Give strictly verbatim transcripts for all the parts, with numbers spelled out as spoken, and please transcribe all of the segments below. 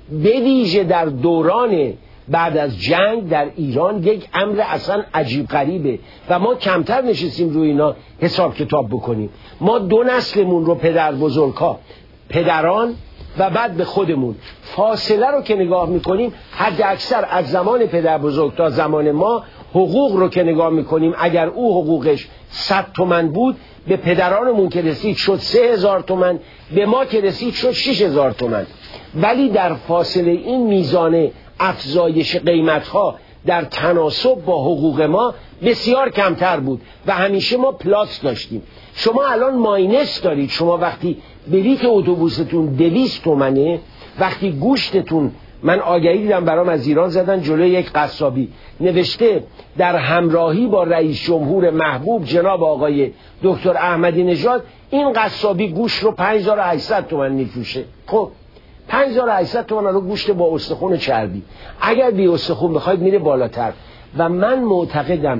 به ویژه در دوران بعد از جنگ در ایران یک امر اصلا عجیب غریبه و ما کمتر نشستیم روی اینا حساب کتاب بکنیم. ما دو نسلمون رو پدر بزرگا، پدران و بعد به خودمون، فاصله رو که نگاه میکنیم حد اکثر از زمان پدر بزرگ تا زمان ما حقوق رو که نگاه میکنیم، اگر او حقوقش صد تومن بود به پدرانمون که رسید شد سه هزار تومن، به ما که رسید شد شش هزار تومن. ولی در فاصله این میزان افزایش قیمتها در تناسب با حقوق ما بسیار کمتر بود و همیشه ما پلاس داشتیم. شما الان ماینس دارید. شما وقتی بلیت اتوبوستون دویست تومنه، وقتی گوشتتون، من آگهی دیدم برام از ایران زدن جلوی یک قصابی نوشته در همراهی با رئیس جمهور محبوب جناب آقای دکتر احمدی نژاد این قصابی گوشت رو پنج هزار و هشتصد تومان میفروشه. خب پنج هزار و هشتصد تومان رو گوشت با استخون و چربی، اگر بی استخون بخواید میره بالاتر. و من معتقدم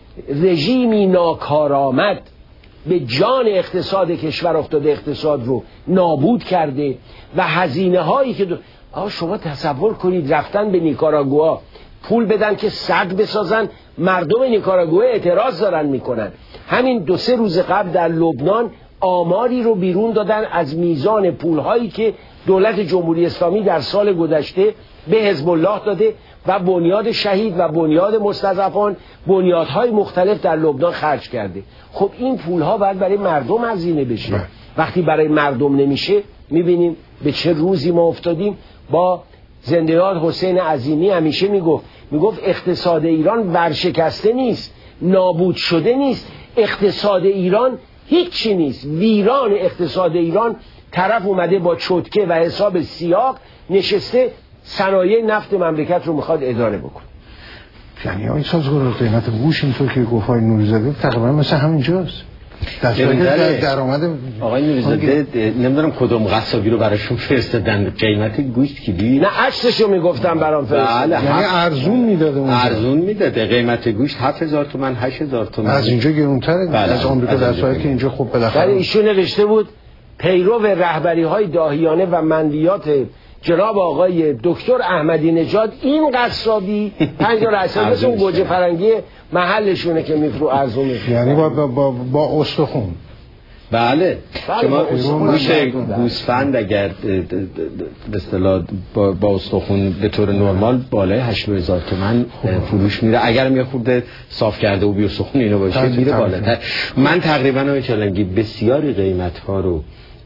رژیمی ناکارآمد به جان اقتصاد کشور افتاده، اقتصاد رو نابود کرده و هزینه هایی که دو... آه شما تصور کنید رفتن به نیکاراگوآ پول بدن که سد بسازن، مردم نیکاراگوآ اعتراض دارن میکنن. همین دو سه روز قبل در لبنان آماری رو بیرون دادن از میزان پول هایی که دولت جمهوری اسلامی در سال گذشته به حزب الله داده و بنیاد شهید و بنیاد مستضعفان، بنیادهای مختلف در لبنان خرج کرده. خب این پولها باید برای مردم هزینه بشه. وقتی برای مردم نمیشه میبینیم به چه روزی ما افتادیم. با زنده یاد حسین عظیمی همیشه میگفت میگفت اقتصاد ایران ورشکسته نیست، نابود شده نیست، اقتصاد ایران هیچی نیست، ویران اقتصاد ایران. طرف اومده با چتکه و حساب سیاق نشسته صنایع نفت مملکت رو میخواد اداره بکنه. یعنی این سازگار قیمت گوش اینطور که گفت های نوری‌زاده تقریبا مثل همینجاست. در درآمد آقای نوری‌زاده نمیدونم کدوم قصابی رو براشون فرستادن قیمت گوشت که بی نه عکسشو میگفتم برام فرستادن. یعنی ارزون میداده اونجا. ارزون میداده. قیمت گوشت هفت هزار تومان هشت هزار تومان. از اینجا گرونتره از آمریکا، در صورتی که اینجا خب بالاخره. ولی ایشون نوشته بود پیرو رهبری‌های داهیانه و منویات جناب آقای دکتر احمدی نژاد این قصابی پنج هزار و هشتصد مثل اون گوجه فرنگی محلشونه که میفرو ارزون میفرو. یعنی با با با استخون. بله شما گوش گوسفند اگر به اصطلاح با, با استخون به طور نرمال بالای هشتاد هزار تومان فروش میره. اگر می خورده صاف کرده و بی استخون اینو باشه میره بالاتر. من تقریبا آقای چالنگی بسیاری قیمت ها رو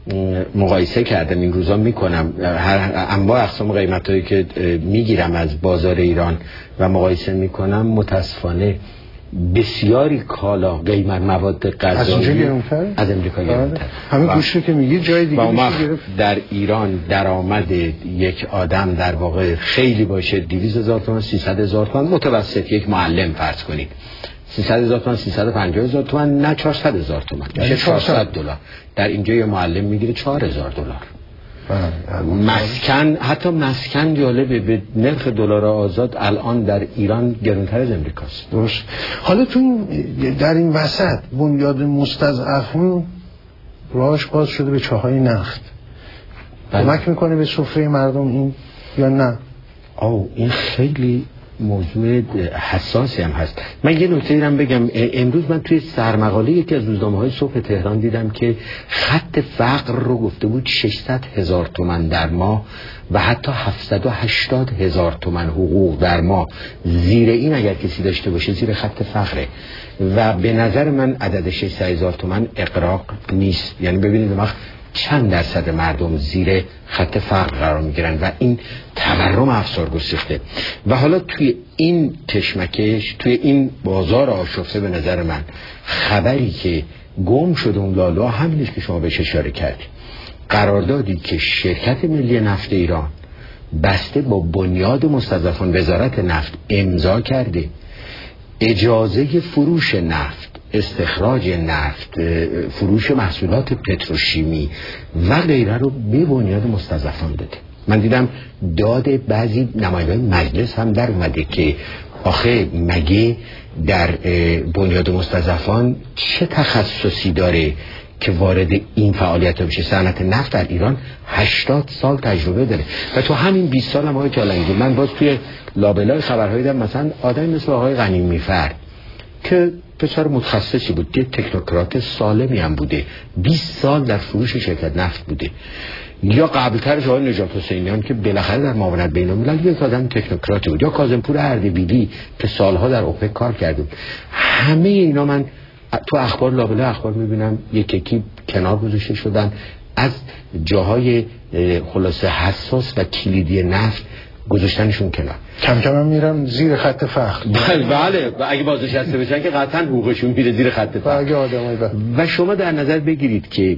مقایسه کردم، این روزا میکنم، هر انواع اقسام قیمتایی که میگیرم از بازار ایران و مقایسه میکنم، متاسفانه بسیاری کالا قیمت مواد غذایی از امریکا گرونتر. همین گوشتی که میگی جای دیگه میشه. در ایران درآمد یک آدم در واقع خیلی باشه دویست هزار تومان سیصد هزار تومان متوسط، یک معلم فرض کنید سیصد هزار تومان سیصد و پنجاه هزار تومان، نه چهارصد هزار تومان میشه چهارصد دلار. در اینجا یه معلم میگیره چهار هزار دلار. مسکن، حتی مسکن جالبه، به نرخ دلار آزاد الان در ایران گرانتر از امریکاست. درست. حالا تو این در این وسط بنیاد مستضعفون راهش باز شده به چاهای نفت. کمک میکنه به سفره مردم این یا نه؟ آو این خیلی موضوع حساسی هم هست. من یه نکته ایرم بگم. امروز من توی سرمقاله یکی از روزنامه‌های صبح تهران دیدم که خط فقر رو گفته بود ششصد هزار تومان در ماه و حتی هفتصد و هشتاد هزار تومان حقوق در ماه. زیر این اگر کسی داشته باشه زیر خط فقره و به نظر من عدد ششصد هزار تومان اغراق نیست. یعنی ببینید ما چند درصد مردم زیر خط فقر قرار میگیرن و این تورم افسار گسیخته. و حالا توی این کشمکش، توی این بازار آشفته، به نظر من خبری که گم شده اون لالا همینیست که شما بهش اشاره کردید. قراردادی که شرکت ملی نفت ایران بسته با بنیاد مستضعفان وزارت نفت امضا کرده، اجازه فروش نفت، استخراج نفت، فروش محصولات پتروشیمی و غیره رو به بنیاد مستضعفان داده. من دیدم داد بعضی نمایندگان مجلس هم در اومده که آخه مگه در بنیاد مستضعفان چه تخصصی داره که وارد این فعالیت بشه. صنعت نفت در ایران هشتاد سال تجربه داره و تو همین بیست سال هم آقای چالنگی من باز توی لابلای خبرهایی دیدم مثلا آدمی مثل آقای غنیمی‌فر که پسر متخصصی بود که تکنوکرات سالمی هم بوده، بیست سال در فروش شرکت نفت بوده، یا قبلترش آقای نجات حسینیان که بالاخره در معاونت بین‌الملل یک آدم تکنوکراتی بود، یا کاظمپور اردبیلی که سالها در اوپک کار کرده بود. همه اینا من تو اخبار لابلای اخبار میبینم یک یکی کنار گذاشته شدن، از جاهای خلاصه حساس و کلیدی نفت گذاشتنشون کنار، کم کم هم میرم زیر خط فقر. بله و اگه بازنشسته بشن که قطعا حقوقشون میره زیر خط فقر. و شما در نظر بگیرید که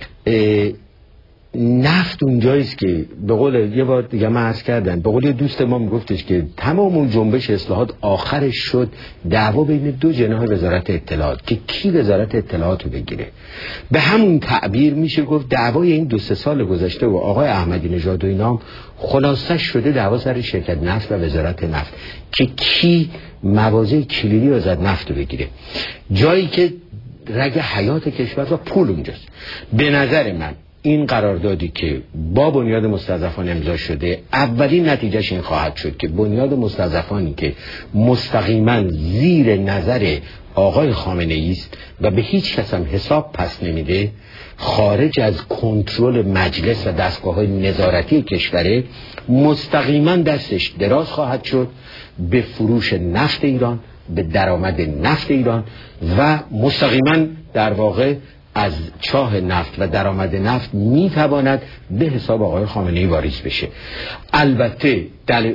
نفت اونجاییست که به قول یه بار دیگه من عرض کردم، به قول دوست ما میگفتش که تمام اون جنبش اصلاحات آخرش شد دعوا بین دو جناح وزارت اطلاعات که کی وزارت اطلاعات رو بگیره. به همون تعبیر میشه گفت دعوای این دو سه سال گذشته و آقای احمدی نژاد و اینا خلاصه شده دعوا سر شرکت نفت و وزارت نفت که کی مواضع کلیدی وزارت نفت رو بگیره، جایی که رگ حیات کشور و پول اونجاست. به نظر من این قراردادی که با بنیاد مستضعفان امضا شده اولین نتیجهش این خواهد شد که بنیاد مستضعفانی که مستقیما زیر نظر آقای خامنه ای است و به هیچ کس هم حساب پس نمیده، خارج از کنترل مجلس و دستگاه‌های نظارتی کشوره، مستقیما دستش دراز خواهد شد به فروش نفت ایران، به درآمد نفت ایران و مستقیما در واقع از چاه نفت و درآمد نفت میتواند به حساب آقای خامنه ای واریز بشه. البته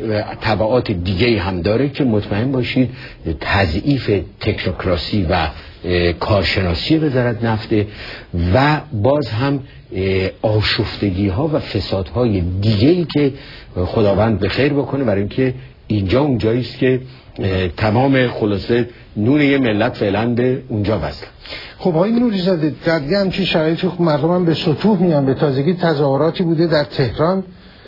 تبعات دیگه هم داره که مطمئن باشید تضعیف تکنوکراسی و کارشناسی وزارت نفت و باز هم آشفتگی ها و فساد های دیگه ای که خداوند به خیر بکنه، برای اینکه اینجا اونجایی است که تمام خلاصه نون یه ملت فعلا به اونجا وصل. خب آقای نوری‌زاده در دیگه همچین شرایطی مردم هم به سطوح میان. به تازگی تظاهراتی بوده در تهران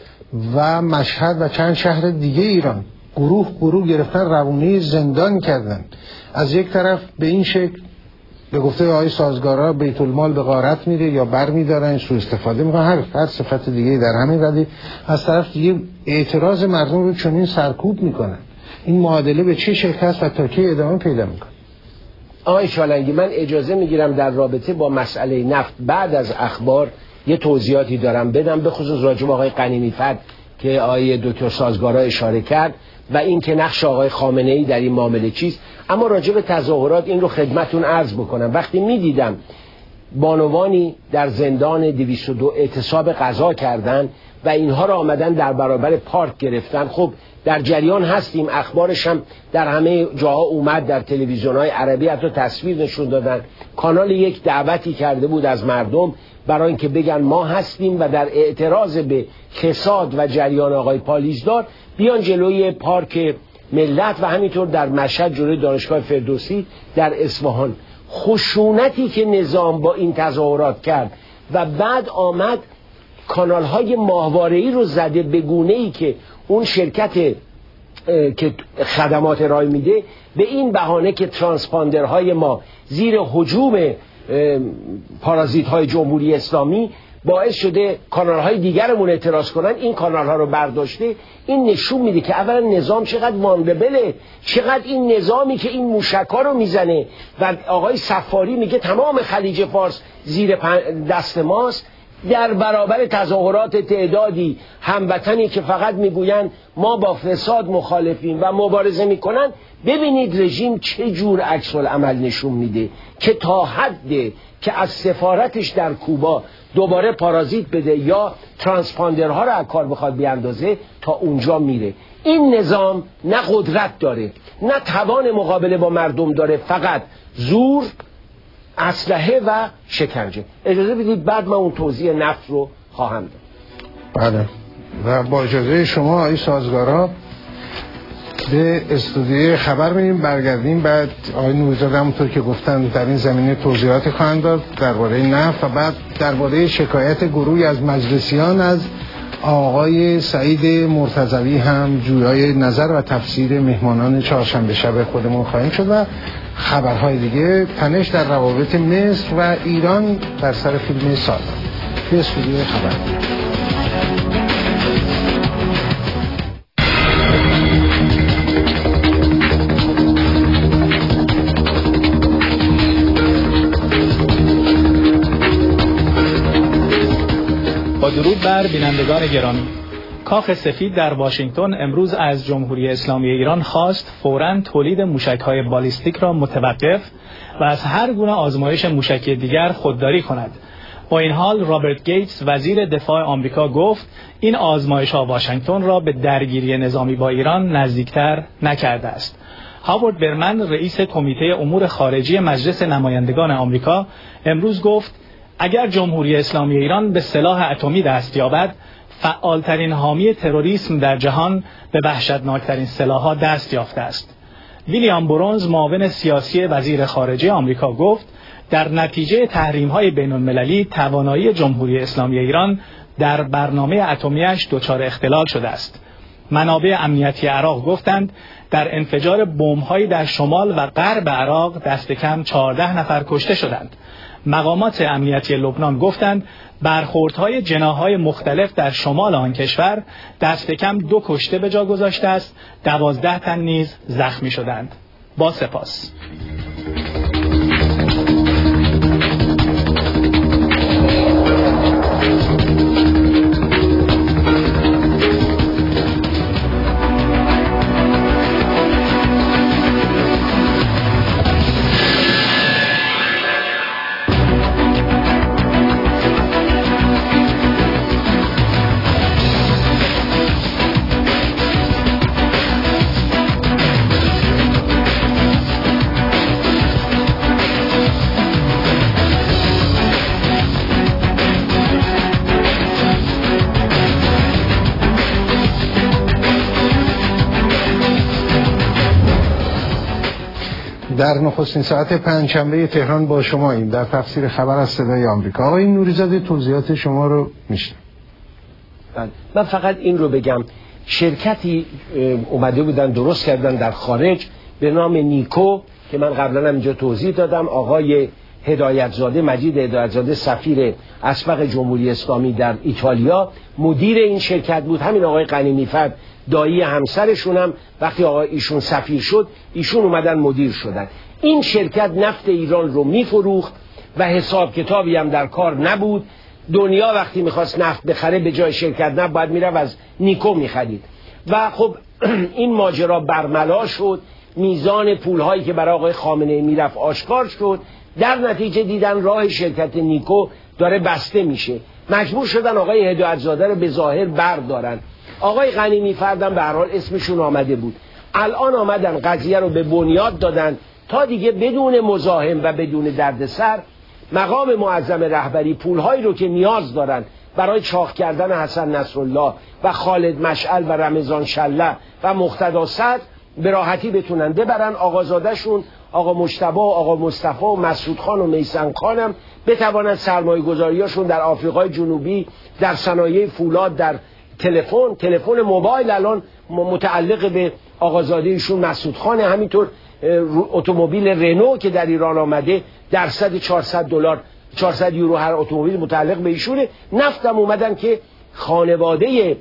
و مشهد و چند شهر دیگه ایران، گروه گروه گرفتن روونه زندان کردن. از یک طرف به این شکل به گفته آقای سازگارا بیت المال به غارت میره یا بر میدارن، سوء استفاده میکنن، هر هر صفت دیگه در همین ردی. از طرف دیگه اعتراض مردم رو چنین سرکوب میکنن. این معادله به چه شکل است و تا کی ادامه پیدا میکنه؟ آقای چالنگی من اجازه میگیرم در رابطه با مسئله نفت بعد از اخبار یه توضیحاتی دارم بدم، به خصوص راجع به آقای غنیمی‌فر که آقای دکتر سازگارا اشاره کرد و این که نقش آقای خامنه ای در این معامله چیست. اما راجع به تظاهرات این رو خدمتون عرض بکنم. وقتی میدیدم بانوانی در زندان دویست و دو اعتصاب قضا کردن و اینها را آمدن در برابر پارک گرفتن، خب در جریان هستیم، اخبارش هم در همه جاها اومد، در تلویزیون‌های عربی حتی تصویر نشون دادن. کانال یک دعوتی کرده بود از مردم برای اینکه بگن ما هستیم و در اعتراض به فساد و جریان آقای پالیزدار بیان جلوی پارک ملت و همینطور در مشهد جلوی دانشگاه فردوسی در اصفهان. خشونتی که نظام با این تظاهرات کرد و بعد آمد کانال‌های ماهواره‌ای رو زده به گونه‌ای که اون شرکت که خدمات ارائه میده به این بهانه که ترانسپاندرهای ما زیر هجوم پارازیت‌های جمهوری اسلامی باعث شده کانال‌های دیگرمون اعتراض کنن، این کانال‌ها رو برداشته. این نشون میده که اولا نظام چقدر وانبله، چقدر این نظامی که این موشک‌ها رو میزنه و آقای صفاری میگه تمام خلیج فارس زیر دست ماست، در برابر تظاهرات تعدادی هموطنی که فقط میگویند ما با فساد مخالفیم و مبارزه میکنن. ببینید رژیم چه جور عکس العمل نشون میده که تا حد که از سفارتش در کوبا دوباره پارازیت بده یا ترانسپاندرها رو از کار بخواد بیاندازه، تا اونجا میره. این نظام نه قدرت داره نه توان مقابله با مردم داره، فقط زور، اسلحه و شکنجه. اجازه بدید بعد من اون توضیح نفت رو خواهم داد. بله و با اجازه شما آقای سازگارا به استودیوی خبر میریم، برگردیم بعد آقای نوری‌زاده همونطور که گفتن در این زمینه توضیحات خواهند داد درباره نفت و بعد درباره شکایت گروهی از مجلسیان از آقای سعید مرتضوی هم جویای نظر و تفسیر مهمانان چهارشنبه شب خودمون خواهیم شد و خبرهای دیگه، تنش در روابط مصر و ایران در سر فیلم سالار. توی استودیو خبر با درود بر بینندگان گرامی، کاخ سفید در واشنگتن امروز از جمهوری اسلامی ایران خواست فوراً تولید موشک‌های بالیستیک را متوقف و از هر گونه آزمایش موشکی دیگر خودداری کند. با این حال رابرت گیتس وزیر دفاع آمریکا گفت این آزمایش‌ها واشنگتن را به درگیری نظامی با ایران نزدیکتر نکرده است. هاوارد برمن رئیس کمیته امور خارجی مجلس نمایندگان آمریکا امروز گفت اگر جمهوری اسلامی ایران به سلاح اتمی دست یابد، فعالترین حامی تروریسم در جهان به وحشتناکترین سلاح‌ها دست یافته است. ویلیام برونز معاون سیاسی وزیر خارجه آمریکا گفت در نتیجه تحریم‌های بین‌المللی توانایی جمهوری اسلامی ایران در برنامه اتمی‌اش دچار اختلال شده است. منابع امنیتی عراق گفتند در انفجار بمب‌هایی در شمال و غرب عراق دست کم چهارده نفر کشته شدند. مقامات امنیتی لبنان گفتند برخوردهای جناح‌های مختلف در شمال آن کشور دست کم دو کشته به جا گذاشته است، دوازده تن نیز زخمی شدند. با سپاس. در نخستین ساعت پنجشنبه تهران با شما ایم در تفسیر خبر از صدای آمریکا. آقای نوری‌زاده توضیحات شما رو میشنم. من فقط این رو بگم، شرکتی اومده بودن درست کردن در خارج به نام نیکو که من قبلا هم اینجا توضیح دادم. آقای هدایتزاده، مجید هدایتزاده، سفیر اسبق جمهوری اسلامی در ایتالیا مدیر این شرکت بود. همین آقای غنیمی‌فر دایی همسرشون هم وقتی آقای ایشون سفیر شد ایشون اومدن مدیر شدن. این شرکت نفت ایران رو میفروخت و حساب کتابی هم در کار نبود. دنیا وقتی میخواست نفت بخره به جای شرکت نفت باید میرفت از نیکو میخرید و خب این ماجرا برملا شد. میزان پولهایی که برای آقای خامنه‌ای میرفت آشکار شد. در نتیجه دیدن راه شرکت نیکو داره بسته میشه، مجبور شدن آقای هدایتزاده رو به ظاهر بردارن. آقای غنیمی‌فر به هر حال اسمشون آمده بود. الان آمدن قضیه رو به بنیاد دادن تا دیگه بدون مزاحم و بدون دردسر مقام معظم رهبری پولهایی رو که نیاز دارن برای چاق کردن حسن نصرالله و خالد مشعل و رمضان شله و مقتدا صدر به راحتی بتونن ببرن. آقازادهشون آقا مجتبی و آقا مصطفی و مسعود خان و میثم خان هم بتوانند سرمایه گذاریاشون در آفریقای جنوبی، در صنایع فولاد، در تلفن تلفن موبایل الان متعلق به آقازاده ایشون مسعود خانه، همینطور اتومبیل رنو که در ایران آمده درصد چهارصد دلار چهارصد یورو هر اتومبیل متعلق به ایشونه. نفتم اومدن که خانواده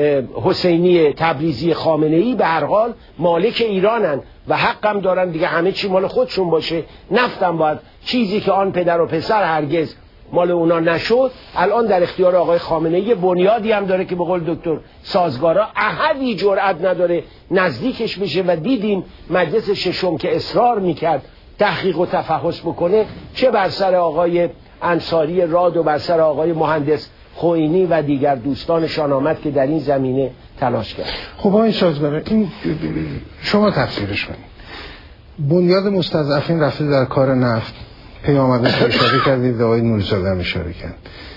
حسینی تبریزی خامنه‌ای به هر حال مالک ایرانن و حقم دارن دیگه همه چی مال خودشون باشه. نفتم باید چیزی که آن پدر و پسر هرگز مال اونا نشد الان در اختیار آقای خامنه‌ای. بنیادی هم داره که به قول دکتر سازگارا احدی جرأت نداره نزدیکش بشه و دیدیم مجلس ششم که اصرار میکرد تحقیق و تفحص بکنه، چه بر سر آقای انصاری راد و بر سر آقای مهندس خوئینی و دیگر دوستانشان آمد که در این زمینه تلاش کرد. خب آقای سازگارا این شما تفسیرش کنید. بنیاد مستضعفین رفته در کار نفت، پیامدش رو اشاره کردید، آقای نوری‌زاده هم اشاره کرد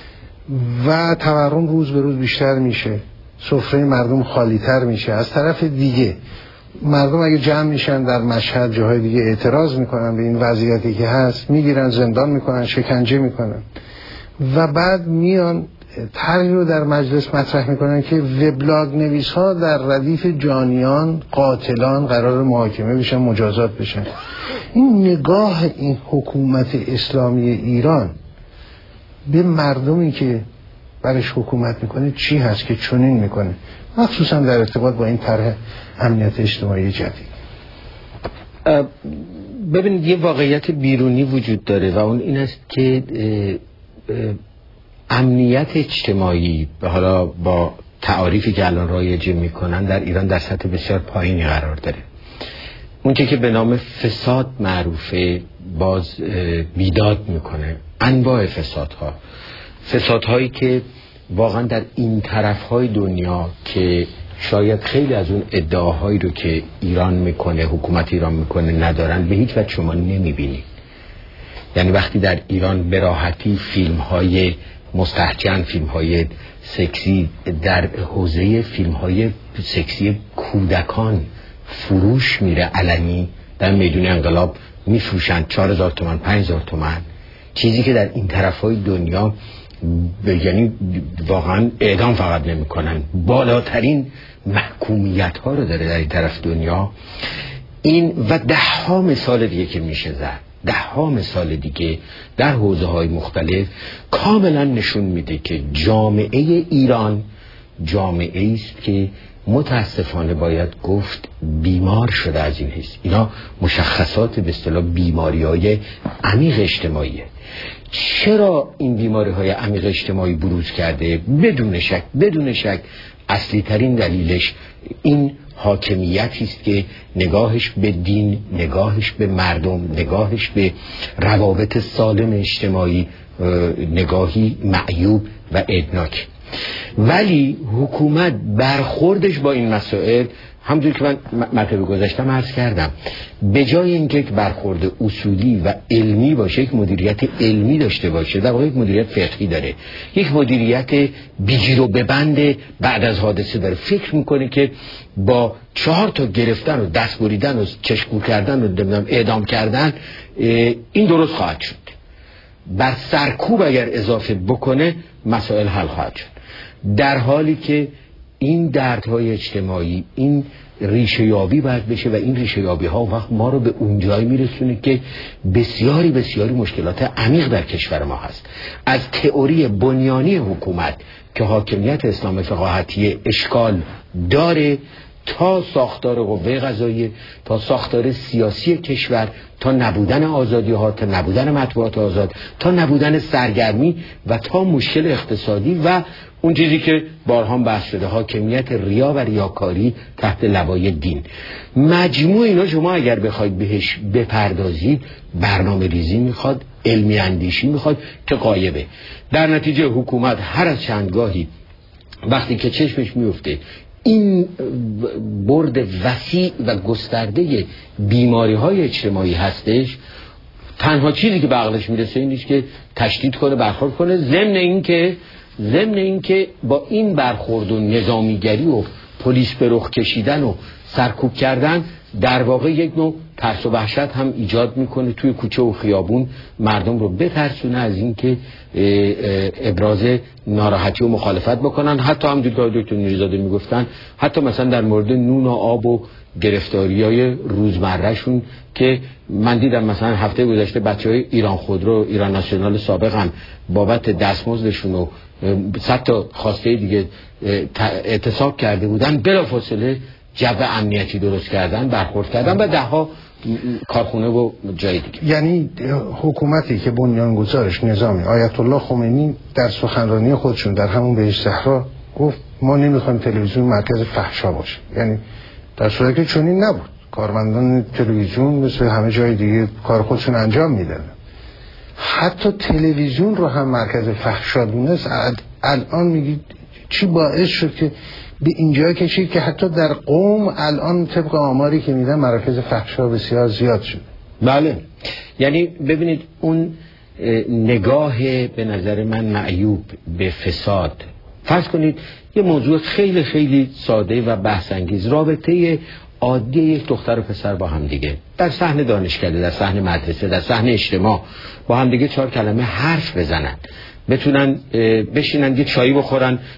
و تورم روز به روز بیشتر میشه، سفره مردم خالی‌تر میشه. از طرف دیگه مردم اگه جمع میشن در مشهد جاهای دیگه اعتراض میکنن به این وضعیتی که هست، میگیرن زندان میکنن، شکنجه میکنن و بعد میان طرحی رو در مجلس مطرح میکنن که وبلاگ نویس ها در ردیف جانیان قاتلان قرار محاکمه بشن، مجازات بشن. این نگاه این حکومت اسلامی ایران به مردمی که برش حکومت میکنه چی هست که چنین میکنه، مخصوصا در ارتباط با این طرح امنیت اجتماعی جدید؟ ببینید یه واقعیت بیرونی وجود داره و اون این است که امنیت اجتماعی به حالا با تعاریفی که الان رایج میکنن در ایران در سطح بسیار پایینی قرار داره. اون که به نام فساد معروفه باز بیداد میکنه. انواع فسادها، فسادهایی که واقعا در این طرفهای دنیا که شاید خیلی از اون ادعاهایی رو که ایران میکنه، حکومت ایران میکنه ندارن، به هیچ وجه شما نمیبینید. یعنی وقتی در ایران به راحتی فیلم های مستحجن، فیلم های سکسی، در حوزه فیلم های سکسی کودکان فروش میره علنی، در میدون انقلاب میفروشن چهار هزار تومن، پنج هزار تومن، چیزی که در این طرفهای دنیا یعنی واقعا اعدام فقط نمی کنن، بالاترین محکومیت ها رو داره در این طرف دنیا. این و ده ها مثال دیگه که میشه زد، ده ها مثال دیگه در حوزه های مختلف کاملا نشون میده که جامعه ایران جامعه است که متاسفانه باید گفت بیمار شده از این حس. اینا مشخصات به اصطلاح بیماری‌های عمیق اجتماعیه. چرا این بیماری‌های عمیق اجتماعی بروز کرده؟ بدون شک بدون شک اصلی ترین دلیلش این حاکمیتی است که نگاهش به دین، نگاهش به مردم، نگاهش به روابط سالم اجتماعی نگاهی معیوب و ادناک. ولی حکومت برخوردش با این مسائل همونجوری که من مرتبه گذاشتم عرض کردم، به جای اینکه یک برخورد اصولی و علمی باشه، یک مدیریت علمی داشته باشه، در واقع یک مدیریت فقهی داره، یک مدیریت بیگیر و ببند بعد از حادثه داره. فکر میکنه که با چهار تا گرفتن و دست بریدن و چشم‌کور کردن و نمیدونم اعدام کردن این درست خواهد شد. بر سرکوب اگر اضافه بکنه مسائل حل خواهد شد، در حالی که این دردهای اجتماعی این ریشه یابی باید بشه و این ریشه یابی ها وقت ما رو به اون جایی میرسونه که بسیاری بسیاری مشکلات عمیق در کشور ما هست. از تئوری بنیانی حکومت که حاکمیت اسلام فقاهتی اشکال داره، تا ساختار قوه قضاییه، تا ساختار سیاسی کشور، تا نبودن آزادی ها، تا نبودن مطبوعات آزاد، تا نبودن سرگرمی و تا مشکل اقتصادی و اون چیزی که بارها بحث شده، حاکمیت ریا و ریاکاری تحت لوای دین. مجموع اینا شما اگر بخواید بهش بپردازید برنامه ریزی میخواد، علمی اندیشی میخواد که غایبه. در نتیجه حکومت هر از چندگاهی وقتی که چشمش میفته این برد وسیع و گسترده بیماری های اجتماعی هستش، تنها چیزی که به عقلش میرسه اینیش که تشدید کنه، برخورد کنه، ضمن این که ضمن این که با این برخورد و نظامیگری و پلیس به رخ کشیدن و سرکوب کردن در واقع یک نوع ترس و وحشت هم ایجاد میکنه توی کوچه و خیابون، مردم رو بترسونه از این که ابراز ناراحتی و مخالفت بکنن. حتی هم دیگه دکتر نیرزاده میگفتن حتی مثلا در مورد نون و آب و گرفتاری های روزمره شون که من دیدم مثلا هفته گذشته بچه های ایران خودرو، ایران ناسیونال سابق هم بابت دستمزدشون و صد تا خواسته دیگه اعتصاب کرده بودن، بلافاصله جو امنیتی درست کردن، برخورد کردن و ده ها کارخونه و جای دیگه. یعنی حکومتی که بنیانگذارش نظامی آیت الله خمینی در سخنرانی خودشون در همون بهشت صحرا گفت ما نمیخوایم تلویزیون مرکز فحشا باشه، یعنی در صورتی که چنین نبود. کارمندان تلویزیون مثل همه جای دیگه کار خودشون انجام میدن، حتی تلویزیون رو هم مرکز فحشا دونست. الان میگید چی باعث شد که به اینجا کشید که حتی در قم الان طبق آماری که میدن مراکز فحشا بسیار زیاد شده؟ بله، یعنی ببینید اون نگاه به نظر من معیوب به فساد، فرض کنید یه موضوع خیلی خیلی ساده و بحث انگیز، رابطه عادی یک دختر و پسر با هم دیگه در صحن دانشکده، در صحن مدرسه، در صحن اجتماع با هم دیگه چهار کلمه حرف بزنن، بتونن بشینن یه چایی بخورن